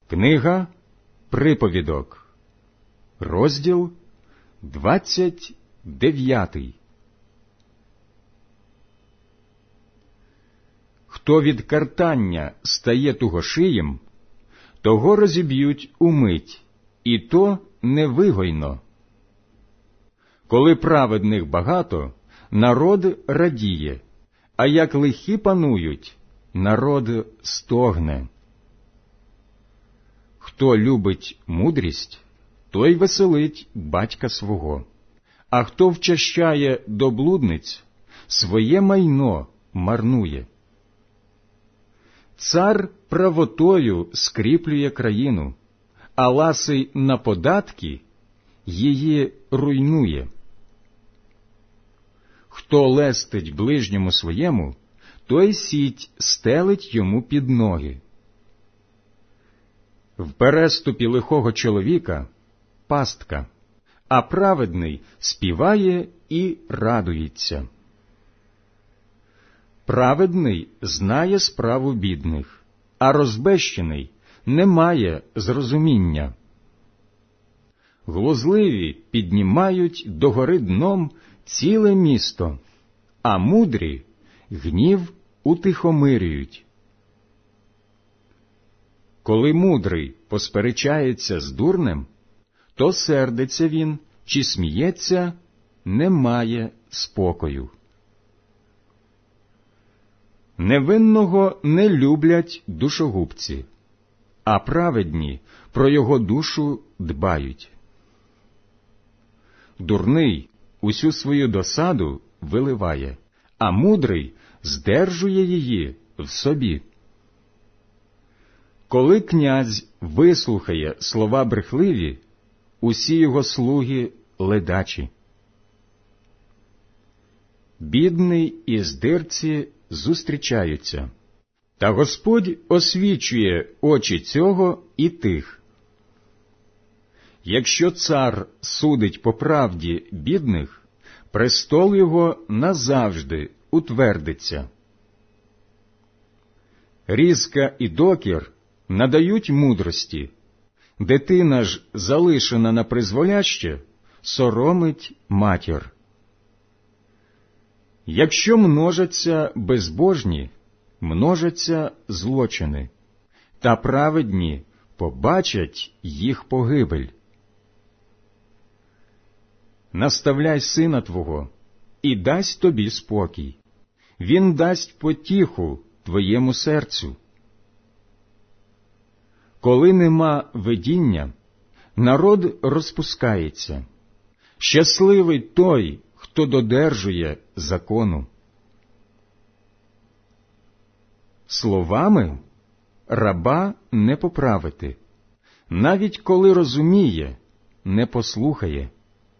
Книга Приповідок, розділ 29. Хто від картання стає тугошиєм, того розіб'ють умить, і то невигойно. Коли праведних багато, народ радіє, а як лихі панують, народ стогне. Хто любить мудрість, той веселить батька свого, а хто вчащає до блудниць, своє майно марнує. Цар правотою скріплює країну, а ласий на податки її руйнує. Хто лестить ближньому своєму, той сіть стелить йому під ноги. В переступі лихого чоловіка пастка, а праведний співає і радується. Праведний знає справу бідних, а розбещений не має зрозуміння. Глузливі піднімають догори дном ціле місто, а мудрі гнів утихомирюють. Коли мудрий посперечається з дурнем, то сердиться він чи сміється, не має спокою. Невинного не люблять душогубці, а праведні про його душу дбають. Дурний усю свою досаду виливає, а мудрий здержує її в собі. Коли князь вислухає слова брехливі, усі його слуги ледачі. Бідний і здирці зустрічаються, та Господь освічує очі цього і тих. Якщо цар судить по правді бідних, престол його назавжди утвердиться. Різка і докір надають мудрості, дитина ж, залишена на призволяще, соромить матір. Якщо множаться безбожні, множаться злочини, та праведні побачать їх погибель. Наставляй сина твого, і дасть тобі спокій. Він дасть потіху твоєму серцю. Коли нема видіння, народ розпускається. Щасливий той, хто додержує закону. Словами раба не поправити, навіть коли розуміє, не послухає.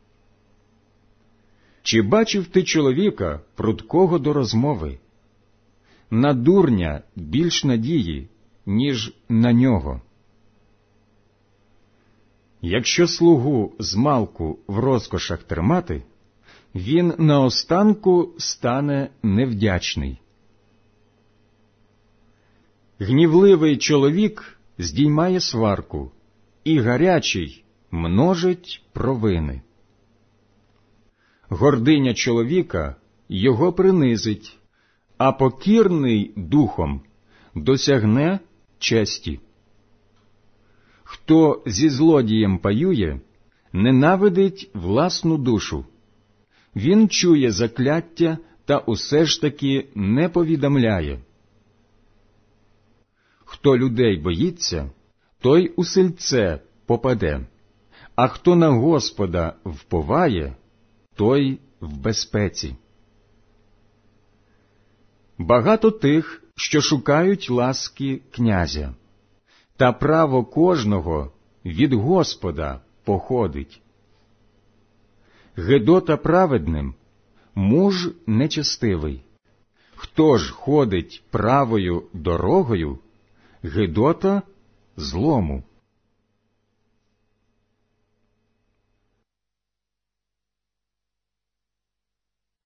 Чи бачив ти чоловіка, пруткого до розмови? На дурня більш надії, ніж на нього. Якщо слугу змалку в розкошах тримати, він наостанку стане невдячний. Гнівливий чоловік здіймає сварку, і гарячий множить провини. Гординя чоловіка його принизить, а покірний духом досягне честі. Хто зі злодієм паює, ненавидить власну душу. Він чує закляття та усе ж таки не повідомляє. Хто людей боїться, той у сильце попаде, а хто на Господа вповає, той в безпеці. Багато тих, що шукають ласки князя, та право кожного від Господа походить. Гидота праведним – муж нечестивий. Хто ж ходить правою дорогою, гидота злому.